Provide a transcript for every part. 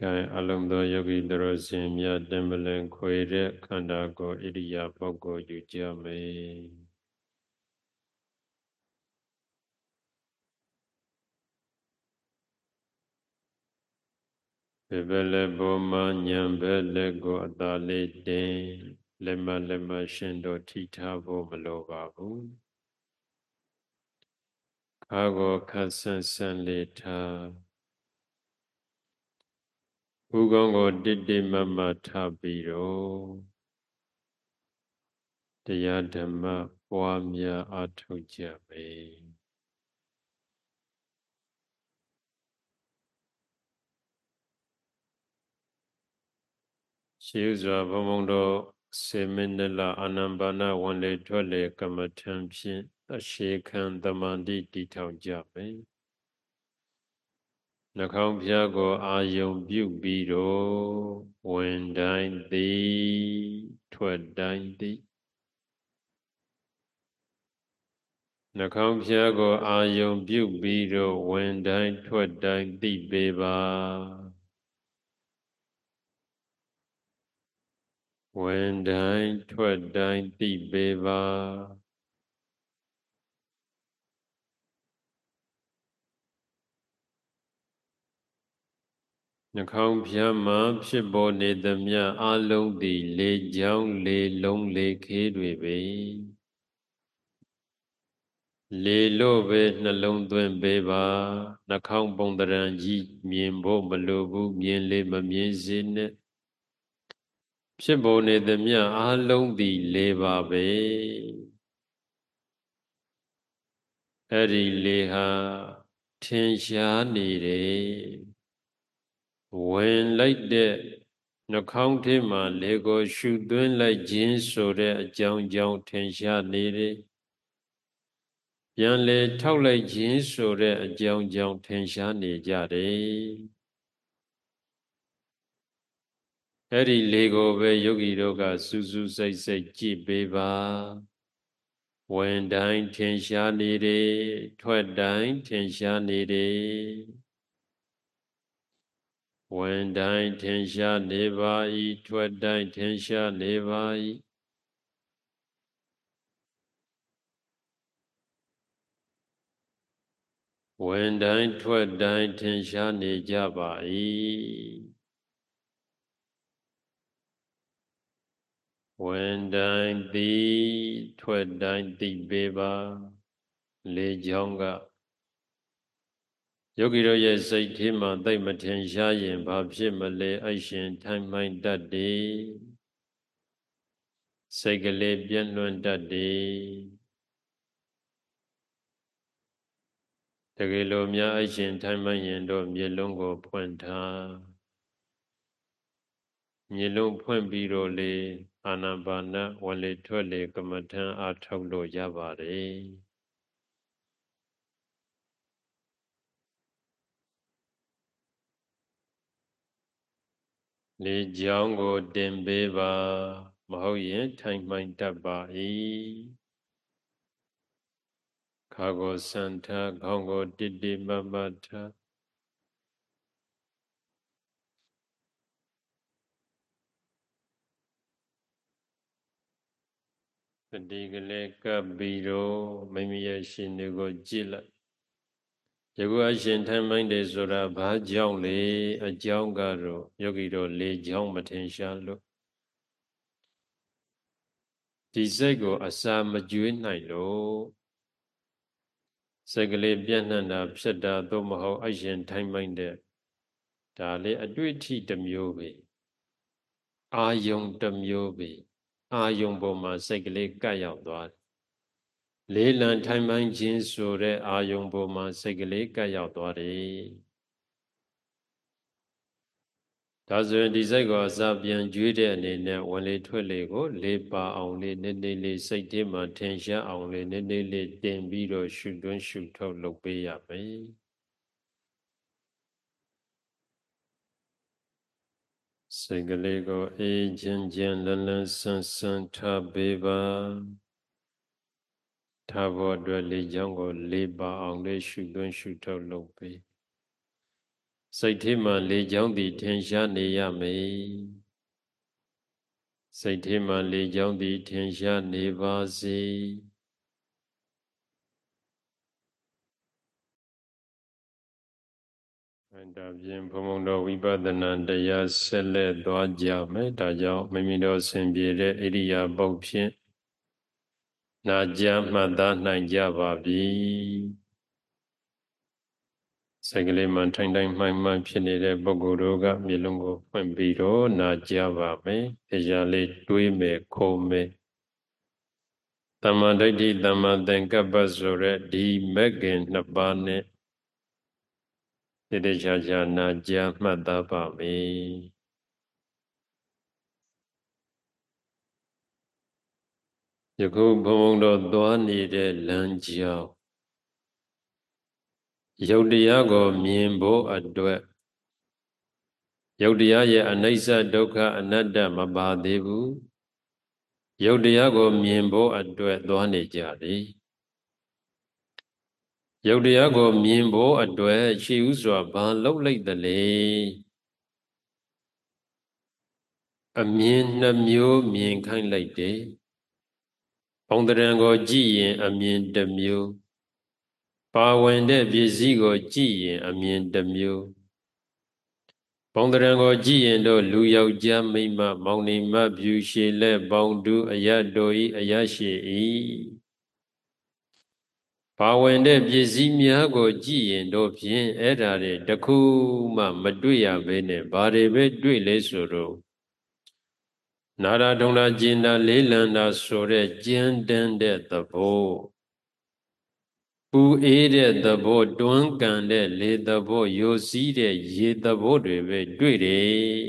Kai alum do yogi doro simya dembelen kwere khanda ko iriya poko yujame. Bebele boma nyambele go atale den lema shindo tita bo malo babu. Kago kasan san leta. Ugongo didi mama tabiro. Daya dhamma puamya atujame. She was a Vamondo Seminela Anambana one le twele kamatampian, a shaken the mandi detail jabe. Nakampiago ayom biro, when dine thee, twed dine thee. Nakampiago ayom biro, when dine twed dine thee, beba. When dine twed dine thee, beba.နှာခေါင်းဖျားမှာဖြစ်ပေါ်နေသမျှအလုံးသည်လေကြောင်းလေလုံးလေခေးတွေပဲလေလို့ပဲနှလုံးသွင်းပေးပါနှာခေါင်းပုံတရံကြီးမြင်ဖို့မလိုဘူးမြင်လေမမြင်စေနဲ့ဖြစ်ပေါ်နေသမျှအလုံးသည်လေပါပဲအဲ့ဒီလေဟာထင်ရှားနေတယ်ဝင်လိုက်တဲ့နှာခေါင်းထဲမှာလေကိုရှုသွင်းလိုက်ခြင်းဆိုတဲ့အကြောင်းကြောင့်ထင်ရှားနေတယ်။ပြန်လေထောက်လိုက်ခြင်းဆိုတဲ့အကြောင်းကြောင့်ထင်ရှားနေကြတယ်။အဲ့ဒီလေကိုပဲယောဂီတို့ကစူးစူးစိုက်စိုက်ကြည့်ပေးပါ။ဝင်တိုင်းထင်ရှားနေတယ်။ထွက်တိုင်းထင်ရှားနေတယ်။ဝင်တိုင်းထင်ရှားနေပါ၏ထွက်တိုင်းထင်ရှားနေပါ၏ဝင်တိုင်းထွက်တိုင်းထင်ရှားနေကြပါ၏ဝင်တိုင်းသည်ထွက်တိုင်းသိပေပါလေကြောင်းကယောဂီတို့ရဲ့စိတ်ထဲမှာသိမထင်ရှားရင်ဘာဖြစ်မလဲအရှင်ထိုင်မှန်တတ်တယ်စိတ်ကလေးပြန့်လွင့်တတ်တယ်တကယ်လို့များအရှင်ထိုင်မှန်ရင်တော့မျက်လုံးကိုဖွင့်ထားမျက်လုံးဖွင့်ပြီးတော့လေအာနာပါနဝင်လေထွက်လေကမ္မထံအားထုတ်လို့ရပါတယ်လေကြောင်းကိုတင်ပေးပါမဟုတ်ရင်ထိုင်မှန်တတ်ပါ၏ခါကိုစံထားခေါင်းကိုတိတိမမထားတတိကလေးကပ်ပြီးတော့မိမိရဲ့ရှင်တွေကိုကြည့်လိုက်ယခုအရှင်ထိုင်မှန်တယ်ဆိုတာဘာကြောင့်လဲအကြောင်းကတော့ယောဂီတို့လေကြောင်းမထင်ရှားလို့ဒီစိတ်ကိုအစာမကျွေးနိုင်လို့စိတ်ကလေးပြန့်နှံ့တာဖြစ်တာသို့မဟုတ်အရှင်ထိုင်မှန်တဲ့ဒါလေအတွေ့အထိတစ်မျိုးပဲအာယုံတစ်မျိုးပဲအာယုံပေါ်မှာစိတ်ကလေးကပ်ရောက်သွားတယ်လေးလံထိုင်မှန်ခြင်းဆိုတဲ့အာယုံပေါ်မှာစိတ်ကလေးကပ်ရောက်သွားတယ်ဒါဆိုရင်ဒီစိတ်ကိုအစာပြန်ကျွေးတဲ့အနေနဲ့ဝင်လေထွက်လေကိုလေးပါအောင်လေးနည်းနည်းလေးစိတ်ထဲမှာထင်ရှားအောင်လေးနည်းနည်းလေးတင်ပြီးတော့ရှုသွင်းရှုထုတ်လုပ်ပေးရမယ်စိတ်ကလေးကိုအေးချမ်းချမ်းလန်းလန်းဆန်းဆန်းထားပေးပါထားဖို့အတွက်လေချောင်းကိုလေးပါအောင်လေးရှုသွင်းရှုထုတ်လုပ်ပေးစိတ်ထဲမှာလေချောင်းသည်ထင်ရှားနေရမယ်စိတ်ထဲမှာလေချောင်းသည်ထင်ရှားနေပါစေဒါဖြင့်ဘုံဘုံတော်ဝိပဿနာတရားဆက်လက်သွားကြမယ်ဒါကြောင့်မိမိတို့ဆင်ပြေတဲ့ဣရိယာပုတ်ဖြင့်နာကြားမှတ်သားနိုင်ကြပါပြီစိတ်ကလေးမှထိုင်တိုင်းမှိုင်းမှိုင်းဖြစ်နေတဲ့ပုဂ္ဂိုလ်တို့ကမျက်လုံးကိုဖွင့်ပြီးတော့နာကြားပါမယ်တရားလေးတွေးမယ်ခုံမယ်သမ္မာဒိဋ္ဌိသမ္မာသင်္ကပ္ပဆိုတဲ့ဒီမဂ်ခင်နှစ်ပါးနဲ့တည်တည်ချာချာနာကြားမှတ်သားပါမယ်ယခုဘုံဘုံတော်သွားနေတဲ့လမ်းကြောင်းယုတ်တရားကိုမြင်ဖို့အတွက်ယုတ်တရားရဲ့အနိစ္စဒုက္ခအနတ္တမပါသေးဘူးယုတ်တရားကိုမြင်ဖို့အတွက်သွားနေကြတယ်ယုတ်တရားကိုမြင်ဖို့အတွက်ရှိဥစွာဘာလုပ်လိုက်သလဲအမြင်နှမျိုးမြင်ခိုင်းလိုက်တယ်ပုံတရံကိုကြည့်ရင်အမြင်တစ်မျိုးပါဝင်တဲ့ပစ္စည်းကိုကြည့်ရင်အမြင်တစ်မျိုးပုံတရံကိုကြည့်ရင်တော့လူယောက်ျားမိန်းမမောင်နှမဖြူရှည်လက်ပေါင်းတူအရတော်ဤအရရှိ၏ပါဝင်တဲ့ပစ္စည်းများကိုကြည့်ရင်တော့ဖြင့်အဲ့ဒါတွေတခုမှမတွေ့ရဘဲနဲ့ဘာတွေပဲတွေ့လဲဆိုတော့နာရထုံနာကျင်နာလေးလံတာဆိုတဲ့ကြမ်းတမ်းတဲ့သဘောပူအေးတဲ့သဘောတွန်းကန်တဲ့လေသဘောယိုစီးတဲ့ရေသဘောတွေပဲတွေ့တယ်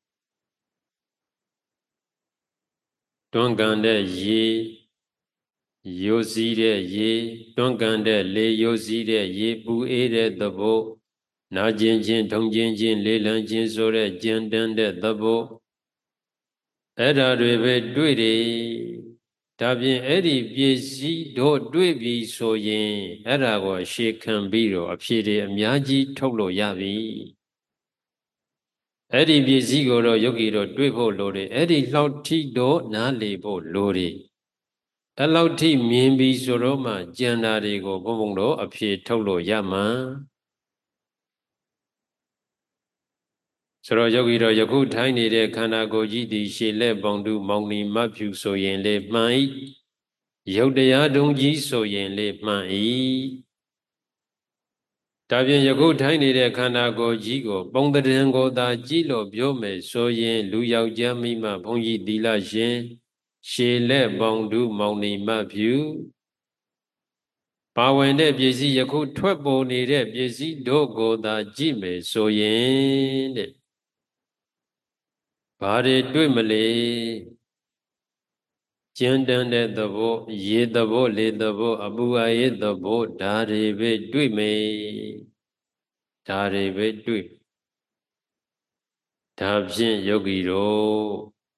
တွန်းကန်တဲ့ရေယိုစီးတဲ့ရေတွန်းကန်တဲ့လေယိုစီးတဲ့ရေပူအေးတဲ့သဘောနာကျင်ခြင်းထုံကျင်ခြင်းလေးလံခြင်းဆိုတဲ့ကြမ်းတမ်းတဲ့သဘောအဲ့ဓာတွေပဲတွေ့တယ်ဒါဖြင့်အဲ့ဒီပစ္စည်းတို့တွေ့ပြီဆိုရင်အဲ့ဒါကိုရှေခံပြီးတော့အဖြေတွေအများကြီးထုတ်လို့ရပြီအဲ့ဒီပစ္စည်းကိုတော့ယောဂီတို့တွေ့ဖို့လိုတယ်အဲ့ဒီလောက်ထိတော့နားလေဖို့လိုတယ်အဲ့လောက်ထိမြင်ပြီဆိုတော့မှကြံတာတွေကိုဘုံဘုံတို့အဖြေထုတ်လို့ရမှာဆိုတော့ယောဂီတို့ယခုထိုင်နေတဲ့ခန္ဓာကိုယ်ကြီးသည်ရှည်လက်ပေါင်တူမောင်နီမဖြူဆိုရင်လေမှန်၏ယုတ်တရားတုံးကြီးဆိုရင်လေမှန်၏ဒါဖြင့်ယခုထိုင်နေတဲ့ခန္ဓာကိုယ်ကြီးကိုပုံတရံကိုသာကြည့်လို့ပြောမယ်ဆိုရင်လူယောက်ျားမိန်းမဘုန်းကြီးသီလရှင်ရှည်လက်ပေါင်တူမောင်နီမဖြူပါဝင်တဲ့ပစ္စည်းယခုထွက်ပေါ်နေတဲ့ပစ္စည်းတို့ကိုသာကြည့်မယ်ဆိုရင်တဲ့ဘာတွေတွေ့မလဲကျဉ်တန်တဲ့သဘောရေသဘောလေသဘောအပူအရေးသဘောဒါတွေပဲတွေ့မယ်ဒါတွေပဲတွေ့ဒါဖြင့်ယောဂီတို့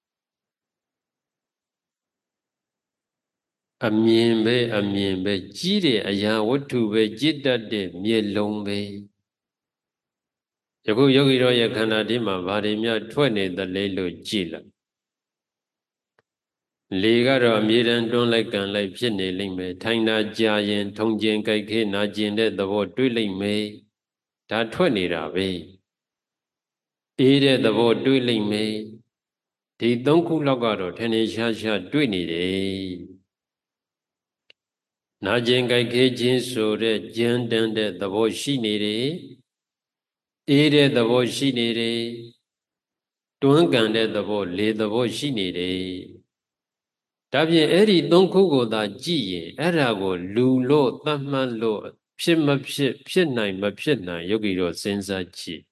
အမြင်ပဲကြီးတဲ့အရာဝတ္ထုပဲကြည်တတ်တဲ့မျက်လုံးပဲယခုယောဂီတို့ရဲ့ခန္ဓာဒီမှာဘာတွေများထွက်နေသလဲလို့ကြည့်လိုက်လေကတော့အမြဲတမ်းတွန်းလိုက်ကန်လိုက်ဖြစ်နေလိမ့်မယ်ထိုင်တာကြာရင်ထုံကျင်ကြိုက်ခဲနာကျင်တဲ့သဘောတွေ့လိမ့်မယ်ဒါထွက်နေတာပဲအေးတဲ့သဘောတွေ့လိမ့်မယ်ဒီသုံးခုလောက်ကတော့ထင်ထင်ရှားရှားတွေ့နေတယ်နာကျင်ကြိုက်ခဲခြင်းဆိုတဲ့ကြမ်းတမ်းတဲ့သဘောရှိနေတယ်အေးတဲ့သဘောရှိနေတယ်တွန်းကန်တဲ့သဘောလေသဘောရှိနေတယ်ဒါဖြင့်အဲ့ဒီသုံးခုကိုသာကြည့်ရင်အဲ့ဒါကိုလူလို့သတ်မှတ်လို့ဖြစ်မဖြစ်ဖြစ်နိုင်မဖြစ်နိုင်ယောဂီတို့စဉ်းစားကြည့်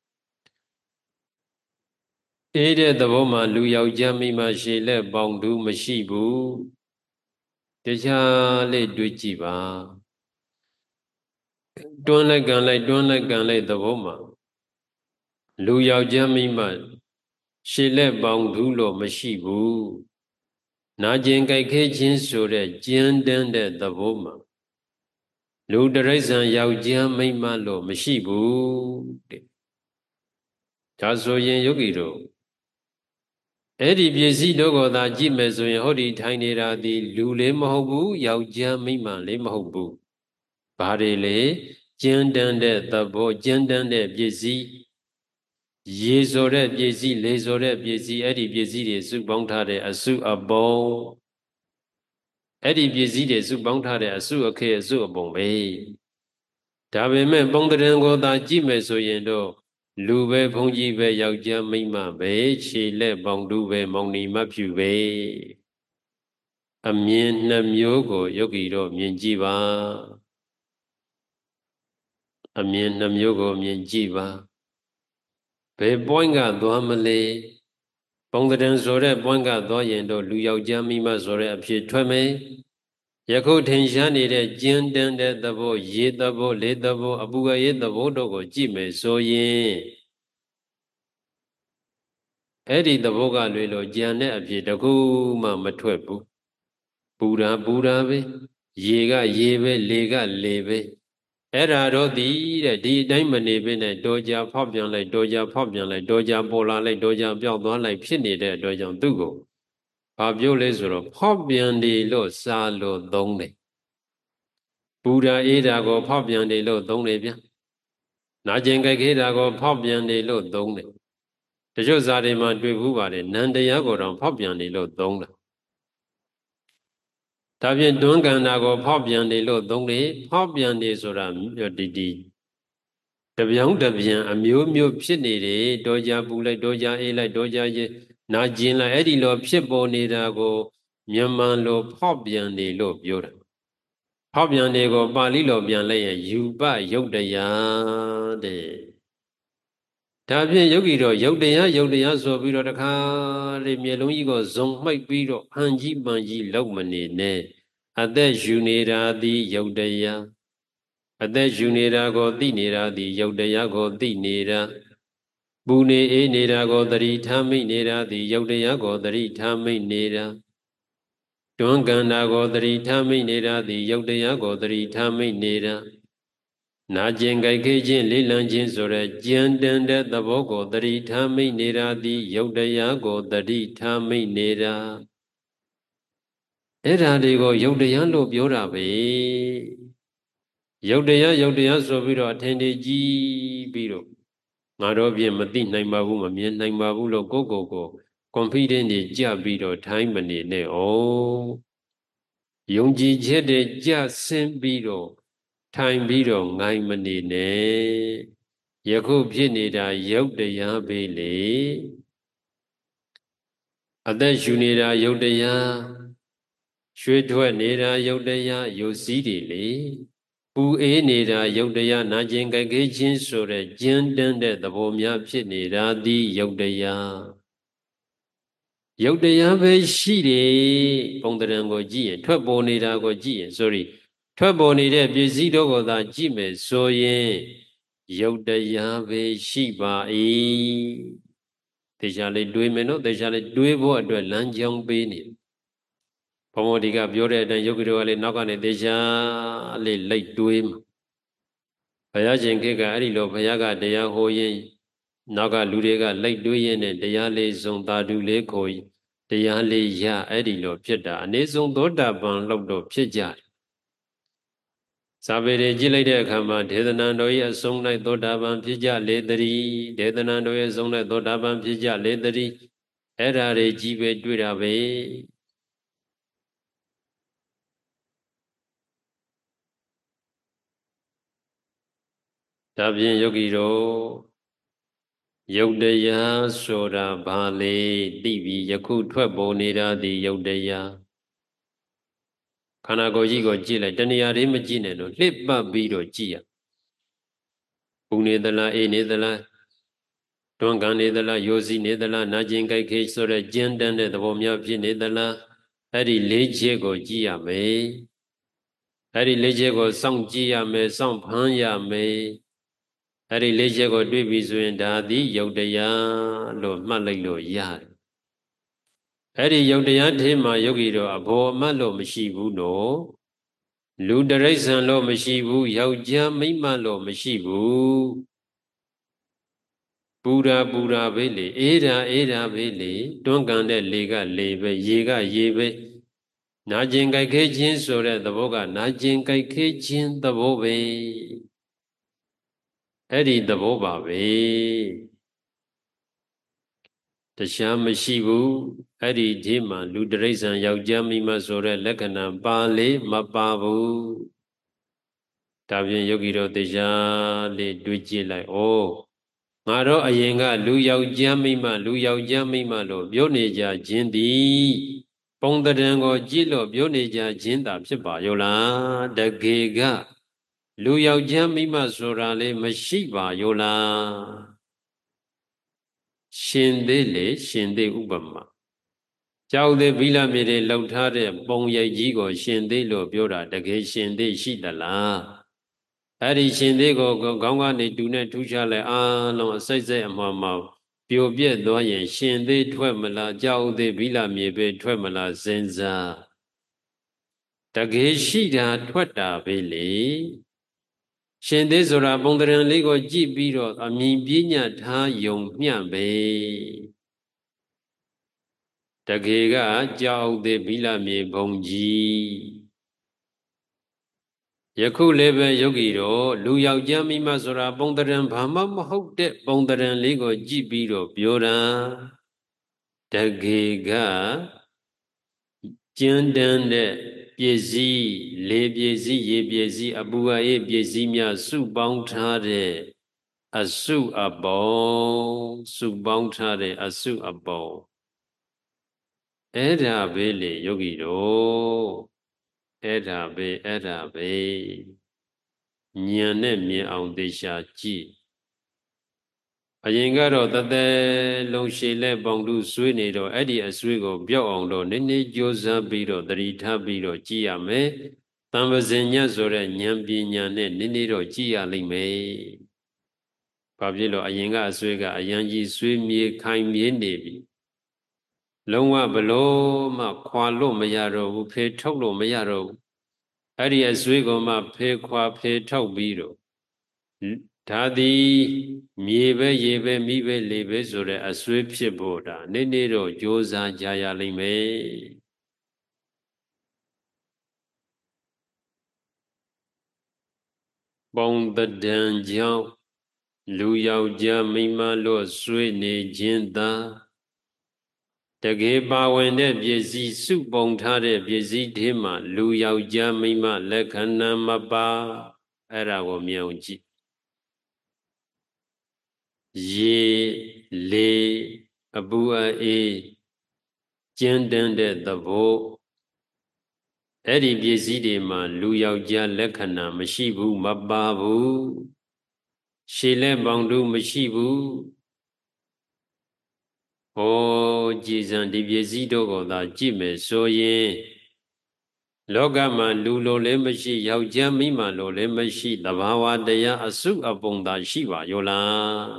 အေးတဲ့သဘောမှာလူယောက်ျားမိန်းမရှိ လက်ပေါင်တူမရှိဘူးတရားလေးတွေ့ကြည့်ပါတွန်းလိုက်ကန်လိုက်သဘောမှာလူယောက်ျားမိန်းမရှည်လက်ပေါင်တူလို့မရှိဘူးနာကျင်ကြိုက်ခဲခြင်းဆိုတဲ့ကြမ်းတမ်းတဲ့သဘောမှာလူတရိစ္ဆာန်ယောက်ျားမိန်းမလို့မရှိဘူးတဲ့ဒါဆိုရင်ယောဂီတို့အဲ့ဒီပစ္စည်းတို့ကိုသာကြည့်မယ်ဆိုရင်ဟောဒီထိုင်နေတာဒီလူလေးမဟုတ်ဘူးယောက်ျားမိန်းမလေးမဟုတ်ဘူးဘာတွေလဲကျဉ်တန်းတဲ့သဘောကျဉ်တန်းတဲ့ပစ္စည်းရေဆိုတဲ့ပစ္စည်းလေဆိုတဲ့ပစ္စည်းအဲ့ဒီပစ္စည်းတွေစုပေါင်းထားတဲ့အစုအပုံအဲ့ဒီပစ္စည်းတွေစုပေါင်းထားတဲ့အစုအခေအစုအပုံပဲဒါပေမဲ့ပုံတရံကိုသာကြည့်မယ်ဆိုရင်တော့လူပဲဘုန်းကြီးပဲယောက်ျားမိန်းမပဲခြေလက်ပေါင်တူပဲမောင်နီမဖြူပဲအမြင်နှစ်မျိုးကိုယောဂီတို့မြင်ကြည့်ပါအမြင်နှစ်မျိုးကိုမြင်ကြည့်ပါဘယ် point ကသွားမလဲပုံတရံဆိုတဲ့ point ကသွားရင်တော့လူယောက်ျားမိန်းမဆိုတဲ့အဖြစ်ထွက်မယ်ယခုထင်ရှားနေတဲ့ကျဉ်တန်းတဲ့သဘောရေသဘောလေသဘောအပူကရေသဘောတို့ကိုကြည့်မယ်ဆိုရင်အဲ့ဒီသဘောကလွေလို့ကြံတဲ့အဖြစ်တခုမှမထွက်ဘူးပူတာပဲရေကရေပဲလေကလေပဲအဲ့ဒါတော့ဒီတဲ့ဒီအတိုင်းမနေဘဲနဲ့တော်ကြဖောက်ပြန်လိုက်တော်ကြဖောက်ပြန်လိုက်တော်ကြပေါ်လာလိုက်တော်ကြပျောက်သွားလိုက်ဖြစ်နေတဲ့အတွက်ကြောင့်သူ့ကိုဘာပြောလဲဆိုတော့ဖောက်ပြန်တယ်လို့စာလို့သုံးတယ်ပူတာအေးတာကိုဖောက်ပြန်တယ်လို့သုံးတယ်ဗျာနာကျင်ကြိုက်ခဲတာကိုဖောက်ပြန်တယ်လို့သုံးတယ်တချို့ဇာတိမှာတွေ့ဘူးပါတယ်နန္တရားကိုတော့ဖောက်ပြန်တယ်လို့သုံးတာဒါဖြင့်တွန်းကန်တာကိုဖောက်ပြန်တယ်လို့သုံးတယ်ဖောက်ပြန်တယ်ဆိုတာဒီတပြောင်းတပြန်အမျိုးမျိုးဖြစ်နေတယ်တောကြပူလိုက်တောကြအေးလိုက်တောကြရေနာကျင်လိုက်အဲ့ဒီလိုဖြစ်ပေါ်နေတာကိုမြန်မာလိုဖောက်ပြန်တယ်လို့ပြောတာဖောက်ပြန်တယ်ကိုပါဠိလိုပြန်လိုက်ရင်ယူပယုတ်တရားတဲ့ဒါဖြင့်ယောဂီတော့ယုတ်တရားဆိုပြီးတော့တခါလေမျက်လုံးကြီးကိုဇုံမှိတ်ပြီးတော့ဟန်ကြီးပန်ကြီးလောက်မနေနဲ့အသက်ယူနေတာသည်ယုတ်တရားအသက်ယူနေတာကိုသိနေတာသည်ယုတ်တရားကိုသိနေတာပူနေအေးနေတာကိုသတိထားမိနေတာသည်ယုတ်တရားကိုသတိထားမိနေတာတွန်းကန်တာကိုသတိထားမိနေတာသည်ယုတ်တရားကိုသတိထားမိနေတာနာကျင်ကြိုက်ခဲခြင်းလေးလံခြင်းဆိုတဲ့ကြံတန်တဲ့သဘောကိုသတိထားမိနေတာသည်ယုတ်တရားကိုသတိထားမိနေတာအဲ့ဒါတွေကိုယုတ်တရားလို့ပြောတာပဲယုတ်တရားဆိုပြီးတော့အထင်ကြီးပြီးတော့ငါတော့ပြင်မသိနိုင်ပါဘူးမမြင်နိုင်ပါဘူးလို့ကို confident တွေကြပြီးတော့ထိုင်းမနေနဲ့ဩယုံကြည်ချက်တွေကြဆင်းပြီးတော့ထိုင်ပြီးတော့ငိုင်မနေနဲ့ယခုဖြစ်နေတာယုတ်တရားပဲလေအသက်ရှူနေတာယုတ်တရားရွှေထွက်နေတာယုတ်တရားယုတ်စည်းတွေလေပူအေးနေတာယုတ်တရားနာကျင်ကြိုက်ခဲခြင်းဆိုတဲ့ကျဉ်တန်းတဲ့သဘောများဖြစ်နေတာသည်ယုတ်တရားပဲရှိတယ်ပုံတရံကိုကြည့်ရင်ထွက်ပေါ်နေတာကိုကြည့်ရင် sorry ထွက်ပေါ်နေတဲ့ပစ္စည်းတို့ကိုသာကြည့်မယ်ဆိုရင်ယုတ်တရားပဲရှိပါ၏တေချာလေးတွေးမယ်နော်တေချာလေးတွေးဖို့အတွက်လမ်းကြောင်းပေးနေဘုံဘဒီကပြောတဲ့အတိုင်းယုတ်ကလေးကလေးနောက်ကနေတေချာလေးလိုက်တွေးမှာဘုရားရှင်ခေတ်ကအဲ့ဒီလိုဘုရားကတရားဟောရင်နောက်ကလူတွေကလိုက်တွေးရင်းနဲ့တရားလေးစုံသာဓုလေးကိုတရားလေးရအဲ့ဒီလိုဖြစ်တာအနည်းဆုံးသောတာပန်လောက်တော့ဖြစ်ကြတယ်စာပေတွေကြည့်လိုက်တဲ့အခါမှာဒေသနာတော်ရဲ့အဆုံး၌သောတာပန်ဖြစ်ကြလေတည်းဒေသနာတော်ရဲ့အဆုံး၌သောတာပန်ဖြစ်ကြလေတည်းအဲ့ဓာတွေကြီးပဲတွေ့တာပဲဒါဖြင့်ယောဂီတို့ယုတ်တရားဆိုတာဘာလဲသိပြီယခုထွက်ပေါ်နေတာဒီယုတ်တရားခန္ဓာကိုယ်ကြီးကိုကြည့်လိုက်တဏှာတွေမကြည့်နဲ့တော့လှစ်ပတ်ပြီးတော့ကြည့်ရပူနေသလားအေးနေသလားတွန်းကန်နေသလားရိုစီနေသလားနာကျင်ကြိုက်ခဲဆိုတဲ့ကျဉ်တန်းတဲ့သဘောများဖြစ်နေသလားအဲ့ဒီလေးချက်ကိုကြည့်ရမယ်အဲ့ဒီလေးချက်ကိုစောင့်ကြည့်ရမယ်စောင့်ဖမ်းရမယ်အဲ့ဒီလေးချက်ကိုတွေ့ပြီဆိုရင်ဒါသည်ယုတ်တရားလို့မှတ်လိုက်လို့ရတယ်အဲ့ဒီယုတ်တရားထဲမှာယောဂီတို့အဘောအမတ်လို့မရှိဘူးနော်လူတရိษံလို့မရှိဘူးယောက်ျားမိန်းမလို့မရှိဘူးပူရာပဲလေအေးတာပဲလေတွန်းကန်တဲ့လေကလေပဲရေကရေပဲနာကျင်ကြိုက်ခဲခြင်းဆိုတဲ့သဘောကနာကျင်ကြိုက်ခဲခြင်းသဘောပဲအဲ့ဒီသဘောပါပဲတရားမရှိဘူးအဲ့ဒီဒီမှာလူတရိษံယောက်ျားမိန်းမဆိုတဲ့လက္ခဏာပါလေမပါဘူးဒါဖြင့်ယောဂီတို့တရားလေးတွေးကြည့်လိုက်ဩငါတော့အရင်ကလူယောက်ျားမိန်းမလို့ပြောနေကြခြင်းသည်ပုံတရံကိုကြည့်လို့ပြောနေကြခြင်းသာဖြစ်ပါရောလားတကယ်ကလူယောက်ျားမိန်းမဆိုတာလေမရှိပါရောလားရှင်သေးလေရှင်သေးဥပမာကြောက်သေးဗိလမြေတွေလှုပ်ထားတဲ့ပုံရိပ်ကြီးကိုရှင်သေးလို့ပြောတာတကယ်ရှင်သေးရှိသလားအဲ့ဒီရှင်သေးကိုခေါင်းကနေတူနဲ့ထူးခြားလိုက်အားလုံးအစိတ်စိတ်အမှန်မှပြိုပြက်သွားရင်ရှင်သေးထွက်မလားကြောက်သေးဗိလမြေပဲထွက်မလားစဉ်းစားတကယ်ရှိတာထွက်တာပဲလေရှင်သေးဆိုတာပုံတရံလေးကိုကြည့်ပြီးတော့အမြင်ပညာထားယုံမျှပဲတကယ်ကကြောက်သေးဗိလမြေဘုံကြီးယခုလည်းပဲယောဂီတို့လူယောက်ျားမိန်းမဆိုတာပုံတရံဘာမှမဟုတ်တဲ့ပုံတရံလေးကိုကြည့်ပြီးတော့ပြောတာတကယ်ကကျဉ်းတန်းတဲ့ပစ္စည်းလေပစ္စည်းရေပစ္စည်းအပူအအေးပစ္စည်းများစုပေါင်းထားတဲ့အစုအပေါင်းစုပေါင်းထားတဲ့အစုအပေါင်းအဲ့ဒါပဲလေယောဂီတို့အဲ့ဒါပဲဉာဏ်နဲ့မြင်အောင်သေချာကြည့်အရင်ကတော့တသက်လုံးရှည်လက်ပေါင်လူဆွေးနေတော့အဲ့ဒီအဆွေးကိုပြောက်အောင်တော့နည်းနည်းကြိုးစားပြီးတော့တတိထားပြီးတော့ကြည့်ရမယ်တံပဇင်ညတ်ဆိုတဲ့ဉာဏ်ပညာနဲ့နည်းနည်းတော့ကြည့်ရလိမ့်မယ်ဘာဖြစ်လို့အရင်ကအဆွေးကအရန်ကြီးဆွေးမြေခိုင်မြေနေပြီလုံးဝဘလို့မှခွာလို့မရတော့ဘူးဖေထုတ်လို့မရတော့ဘူးအဲ့ဒီအဆွေးကိုမှဖေခွာဖေထုတ်ပြီးတော့ဒါသည်မြေပဲရေပဲမိပဲလေပဲဆိုတဲ့အဆွေးဖြစ်ဖို့ဒါနေ့နေ့တော့ကြိုးစားကြရလိမ့်မယ်ပုံတဒံကြောင့်လူယောက်ျားမိန်းမလို့ဆွေးနေခြင်းသာတကယ်ပါဝင်တဲ့ပစ္စည်းစုပုံထားတဲ့ပစ္စည်းတွေမှာလူယောက်ျားမိန်းမလက္ခဏာမပါအဲ့ဒါကိုမြင်အောင်ကြည့်ရေလေအပူအေးကျဉ်းတန်းတဲ့သဘောအဲ့ဒီပစ္စည်းတွေမှာလူယောက်ျားလက္ခဏာမရှိဘူးမပါဘူးရှည်လက်ပေါင်တို့မရှိဘူးဟောကြည်စံဒီပစ္စည်းတို့ကိုသာကြည့်မယ်ဆိုရင်လောကမှာလူလိုလည်းမရှိယောက်ျားမိန်းမလိုလည်းမရှိသဘာဝတရားအစုအပုံသာရှိပါရောလား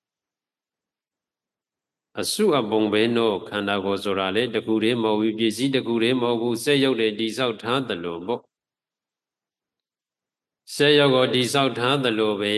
အစုအပုံပဲတော့ခန္ဓာကိုယ်ဆိုတာလေတကူတည်းမဟုတ်ဘူးပစ္စည်းတကူတည်းမဟုတ်ဘူးစက်ရုပ်တွေတိဆောက်ထားသလိုပေါ့စက်ရုပ်ကိုတိဆောက်ထားသလိုပဲ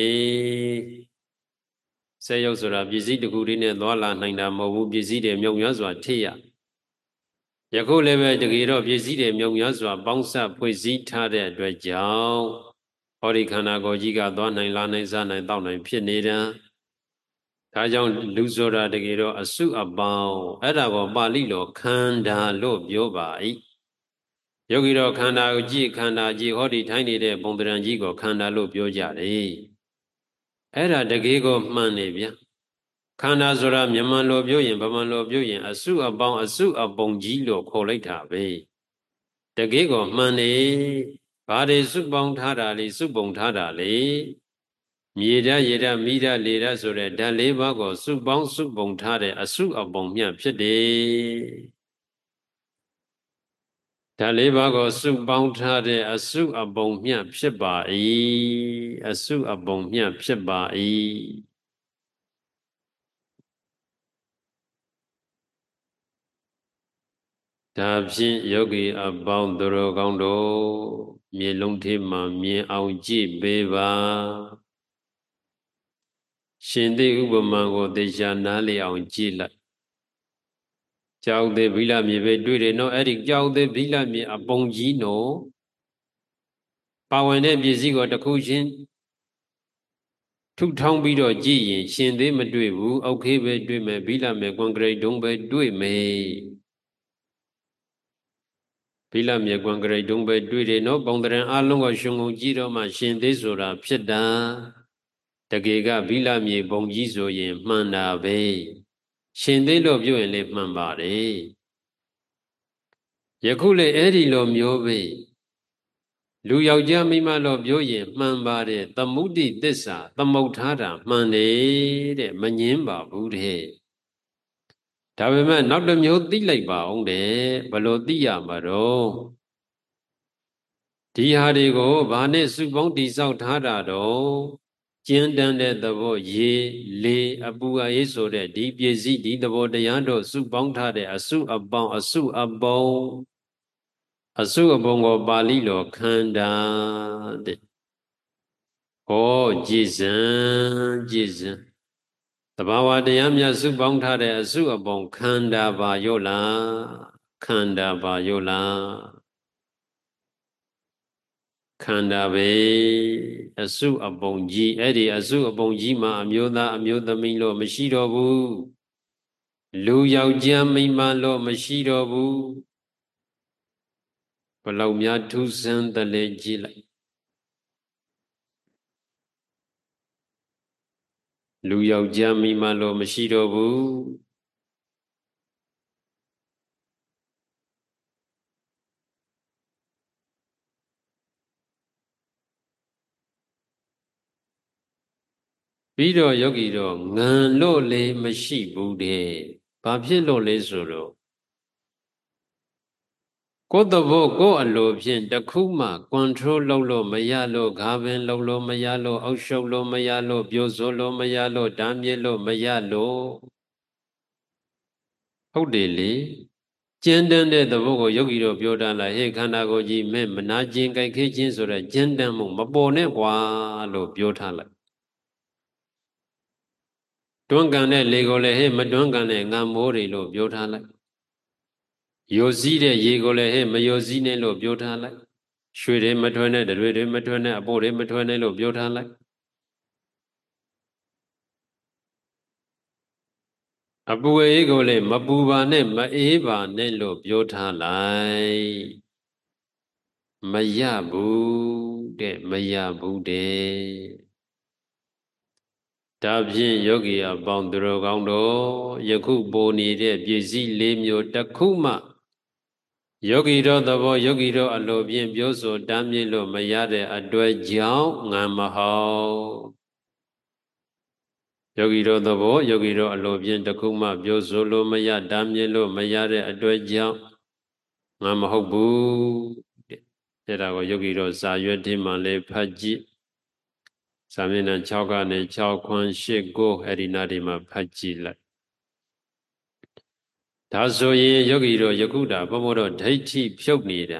စက်ရုပ်ဆိုတာပစ္စည်းတကူတည်းနဲ့သွားလာနိုင်တာမဟုတ်ဘူးပစ္စည်းတွေမြုံများစွာထိရယခုလည်းပဲတကယ်တော့ပစ္စည်းတွေမြုံများစွာပေါင်းစပ်ဖွဲ့စည်းထားတဲ့အတွက်ကြောင့်ဟောဒီခန္ဓာကိုယ်ကြီးကသွားနိုင်လာနိုင်စားနိုင်တောက်နိုင်ဖြစ်နေတာဒါကြောင့်လူဆိုတာတကယ်တော့အစုအပေါင်းအဲ့ဒါကိုပါဠိလိုခန္ဓာလို့ပြောပါ၏ယောဂီတော့ခန္ဓာကိုကြည့်ခန္ဓာကြည့်ဟောဒီထိုင်းနေတဲ့ပုံတရံကြီးကိုခန္ဓာလို့ပြောကြတယ်အဲ့ဒါတကယ်ကိုမှန်နေဗျခန္ဓာဆိုတာမြန်မာလိုပြောရင်ဗမာလိုပြောရင်အစုအပေါင်းအစုအပုံကြီးလို့ခေါ်လိုက်တာပဲတကယ်ကိုမှန်နေဘာတွေစုပေါင်းထားတာလေစုပုံထားတာလေမြေဓာတ်ရေဓာတ်မိဓာတ်လေဓာတ်ဆိုတဲ့ဓာတ်၄ပါးကိုစုပေါင်းစုပုံထားတဲ့အစုအပုံမြတ်ဖြစ်တယ်ဓာတ်၄ပါးကိုစုပေါင်းထားတဲ့အစုအပုံမြတ်ဖြစ်ပါ၏အစုအပုံမြတ်ဖြစ်ပါ၏ဒါဖြင့်ယောဂီအပေါင်းသူတော်ကောင်းတို့မြေလုံးထဲမှာမြင်အောင်ကြည့်ပေးပါရှင်သေးဥပမာကိုသေချာနားလည်အောင်ကြည့်လိုက်ကြောက်သေးဘိလမြေပဲတွေ့တယ်နော်အဲ့ဒီကြောက်သေးဘိလမြေအပုံကြီးနော်ပါဝင်တဲ့ပစ္စည်းကိုတစ်ခုချင်းထုထောင်းပြီးတော့ကြည့်ရင်ရှင်သေးမတွေ့ဘူးအောက်ခေးပဲတွေ့မယ်ဘိလမြေကွန်ကရစ်ဒုံးပဲတွေ့မယ်ဘိလမြေကွန်ကရစ်ဒုံးပဲတွေ့တယ်နော်ပုံတရံအလုံးကိုရှင်ကုန်ကြည့်တော့မှရှင်သေးဆိုတာဖြစ်တာတကယ်ကဘိလမြေပုံကြီးဆိုရင်မှန်တာပဲရှင်သေးလို့ပြောရင်လည်းမှန်ပါတယ်ယခုလေအဲ့ဒီလိုမျိုးပဲလူယောက်ျားမိန်းမလို့ပြောရင်မှန်ပါတယ်သမုဒိသစ္စာသမုတ်ထားတာမှန်တယ်တဲ့မငင်းပါဘူးတဲ့ဒါပေမဲ့နောက်တစ်မျိုးသိလိုက်ပါအောင်တဲ့ဘယ်လိုသိရမှာတော့ဒီဟာတွေကိုဘာနဲ့စုပေါင်းတိဆောက်ထားတာတော့ကျင်းတန်းတဲ့သဘောရေလေအပူအေးဆိုတဲ့ဒီပစ္စည်းဒီသဘောတရားတို့စုပေါင်းထားတဲ့အစုအပေါင်းအစုအပေါင်းအစုအပုံကိုပါဠိလိုခန္ဓာတဲ့ဟောကြည်စံသဘာဝတရားများစုပေါင်းထားတဲ့အစုအပုံခန္ဓာပါရောလားခန္ဓာပါရောလားခန္ဓာပဲအစုအပုံကြီးအဲ့ဒီအစုအပုံကြီးမှာအမျိုးသားအမျိုးသမီးလို့မရှိတော့ဘူးလူယောက်ျားမိန်းမလို့မရှိတော့ဘူးဘလောက်များထူးဆန်းတယ်လေကြည့်လိုက်လူယောက်ျားမိန်းမလို့မရှိတော့ဘူးပြီးတော့ယောဂီတော့ငံလို့လေမရှိဘူးတဲ့ဘာဖြစ်လို့လဲဆိုတော့ကိုယ်တဘောကိုယ်အလိုဖြင့်တခုမှ control လုပ်လို့မရလို့ဂါပင်လုပ်လို့မရလို့အောက်ရှုပ်လို့မရလို့ပြိုဆိုလို့မရလို့ဓာမြစ်လို့မရလို့ဟုတ်တယ်လေကျဉ်းတန်းတဲ့သဘောကိုယောဂီတို့ပြောတာလားဟဲ့ခန္ဓာကိုယ်ကြီးမဲ့မနာကျင်ကြိုက်ခဲခြင်းဆိုတဲ့ကျဉ်းတန်းမှုမပေါ်နဲ့ကွာလို့ပြောထားလိုက်တွန်းကန်တဲ့လေကိုလည်းဟဲ့မတွန်းကန်တဲ့ငါမိုးတွေလို့ပြောထားလိုက်ယိုစီးတဲ့ရေကိုလည်းဟဲ့မယိုစီးနဲ့လို့ပြောထားလိုက်ရွှေတွေမထွန်းနဲ့တွေမထွန်းနဲ့အပိုးတွေမထွန်းနဲ့လို့ပြောထားလိုက်အပူအေးကိုလည်းမပူပါနဲ့မအေးပါနဲ့လို့ပြောထားလိုက်မရဘူးတဲ့မရဘူးတဲ့ဒါဖြင့်ယောဂီအပေါင်းသူတော်ကောင်းတို့ယခုပေါ်နေတဲ့ပစ္စည်း၄မျိုးတစ်ခုမှယောဂီတော်သဘောယောဂီတော်အလိုဖြင့်ပြောဆိုတားမြစ်လို့မရတဲ့အတွက်ကြောင့်ငါမဟုတ်ယောဂီတော်သဘောယောဂီတော်အလိုဖြင့်တခုမှပြောဆိုလို့မရတားမြစ်လို့မရတဲ့အတွက်ကြောင့်ငါမဟုတ်ဘူးတဲ့ဒါကိုယောဂီတော်စာရွက်ထဲမှာလည်းဖတ်ကြည့်စာမျက်နှာ6ကနေ6ခွန်း8 9အဲ့ဒီနားဒီမှာဖတ်ကြည့်လိုက်ဒါဆိုရင်ယောဂီတို့ယခုတာဘုံဘတော်ဒိဋ္ဌိဖြုတ်နေတာ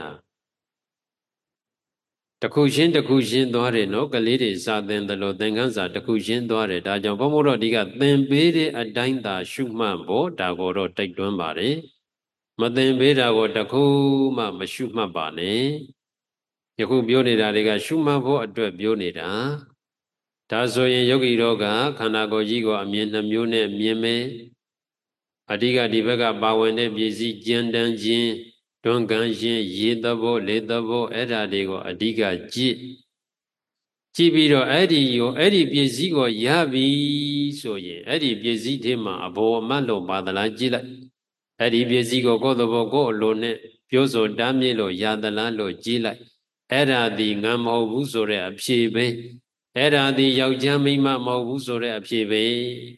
တစ်ခုချင်းတစ်ခုချင်းသွားတယ်နော်ကလေးတွေစာသင်တယ်လို့သင်ခန်းစာတစ်ခုချင်းသွားတယ်ဒါကြောင့်ဘုံဘတော်ဒီကသင်ပေးတဲ့အတိုင်းသာရှုမှတ်ဖို့ဒါကိုတော့တိုက်တွန်းပါတယ်မသင်ပေးတာကိုတစ်ခုမှမရှုမှတ်ပါနဲ့ယခုပြောနေတာတွေကရှုမှတ်ဖို့အတွက်ပြောနေတာဒါဆိုရင်ယောဂီတို့ကခန္ဓာကိုယ်ကြီးကိုအမြင်နှမျိုးနဲ့မြင်မယ်အဓိကဒီဘက်ကပါဝင်တဲ့ပစ္စည်းကျန်တန်းခြင်းတွန်းကန်ခြင်းရေသဘောလေသဘောအဲ့ဓာတွေကိုအဓိကကြည့်ပြီးတော့အဲ့ဒီပစ္စည်းကိုရပြီဆိုရင်အဲ့ဒီပစ္စည်းထဲမှာအဘောအမတ်လို့ပါသလားကြည့်လိုက်အဲ့ဒီပစ္စည်းကိုကိုယ်သဘောကိုယ်အလိုနဲ့ပြောဆိုတားမြစ်လို့ရသလားလို့ကြည့်လိုက်အဲ့ဓာဒီငါမဟုတ်ဘူးဆိုတဲ့အဖြေပဲအဲ့ဓာဒီယောက်ျားမိန်းမမဟုတ်ဘူးဆိုတဲ့အဖြေပဲ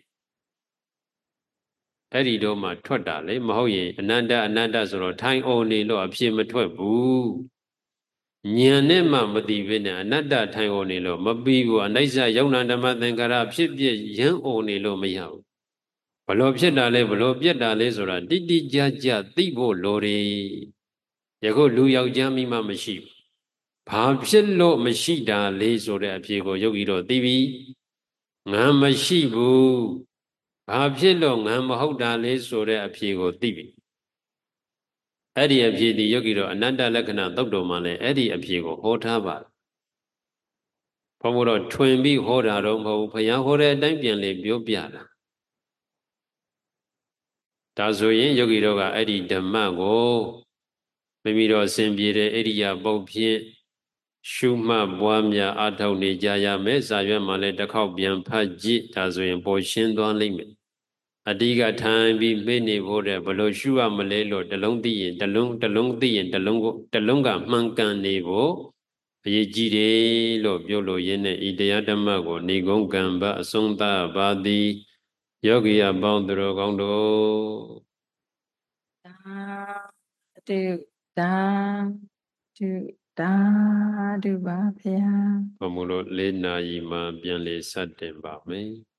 အဲ့ဒီတော့မှထွက်တာလေမဟုတ်ရင်အနန္တဆိုတော့ထိုင်အောင်နေလို့အဖြေမထွက်ဘူးဉာဏ်နဲ့မှမသိဘဲနဲ့အနတ္တထိုင်အောင်နေလို့မပြီးဘူးအနိစ္စယုံနာဓမ္မသင်္ခါရဖြစ်ပြရမ်းအောင်နေလို့မရဘူးဘလို့ဖြစ်တာလဲဘလို့ပြက်တာလဲဆိုတာတိတိကျကျသိဖို့လိုတယ်ယခုလူယောက်ျားမိမမရှိဘူးဘာဖြစ်လို့မရှိတာလဲဆိုတဲ့အဖြေကိုယောဂီတို့သိပြီငါမရှိဘူးဘာဖြစ်လို့ငါမဟုတ်တာလဲဆိုတဲ့အဖြေကိုသိပြီအဲ့ဒီအဖြေဒီယောဂီတို့အနတ္တလက္ခဏာသုတ်တော်မှာလည်းအဲ့ဒီအဖြေကိုဟောထားပါဘုံဘုတော့ထွင်ပြီးဟောတာတော့မဟုတ်ဘူးဘုရားဟောတဲ့အတိုင်းပြန်လေပြောပြတာဒါဆိုရင်ယောဂီတို့ကအဲ့ဒီဓမ္မကိုမိမိတို့အစဉ်ပြေတဲ့ဣရိယာပုတ်ဖြင့်ရှုမှတ်ပွားများအထောက်နေကြရမယ်ဇာရွက်မှာလည်းတစ်ခေါက်ပြန်ဖတ်ကြည့်ဒါဆိုရင်ပေါ်ရှင်းသွားလိမ့်မယ်အတိကထိုင်ပြီးမေ့နေဖို့တဲ့ဘလို့ရှုရမလဲလို့တလုံးသိရင်တလုံးသိရင်တလုံးကမှန်ကန်နေဖို့အရေးကြီးတယ်လို့ပြောလို့ရင်းနဲ့ဤတရားဓမ္မကိုနေကုန်းကံပအဆုံးသပါသည်ယောဂီအပေါင်းသူတော်ကောင်းတို့ဒါတုဒါတုဒါတုပါဗျာဘုံမလို့၄နာရီမှပြန်လေစတင်ပါမယ်